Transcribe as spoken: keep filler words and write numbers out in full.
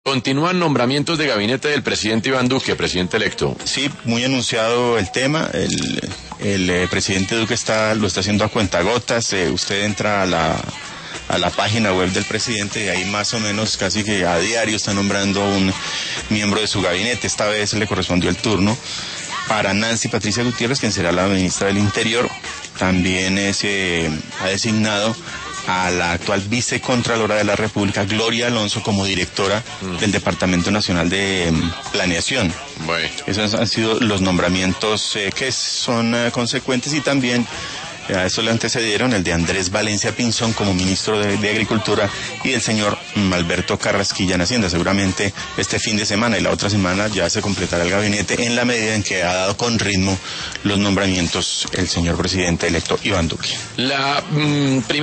Continúan nombramientos de gabinete del presidente Iván Duque, presidente electo. Sí, muy anunciado el tema. El, el eh, presidente Duque está lo está haciendo a cuentagotas. Eh, usted entra a la a la página web del presidente y ahí más o menos casi que a diario está nombrando un miembro de su gabinete. Esta vez le correspondió el turno para Nancy Patricia Gutiérrez, quien será la ministra del Interior. También es, eh, ha designado a la actual vicecontralora de la República, Gloria Alonso, como directora mm. del Departamento Nacional de um, Planeación. Bueno. Esos han sido los nombramientos eh, que son uh, consecuentes, y también eh, a eso le antecedieron el de Andrés Valencia Pinzón como ministro de, de Agricultura, y el señor um, Alberto Carrasquilla en Hacienda. Seguramente este fin de semana y la otra semana ya se completará el gabinete, en la medida en que ha dado con ritmo los nombramientos el señor presidente electo Iván Duque. La mm,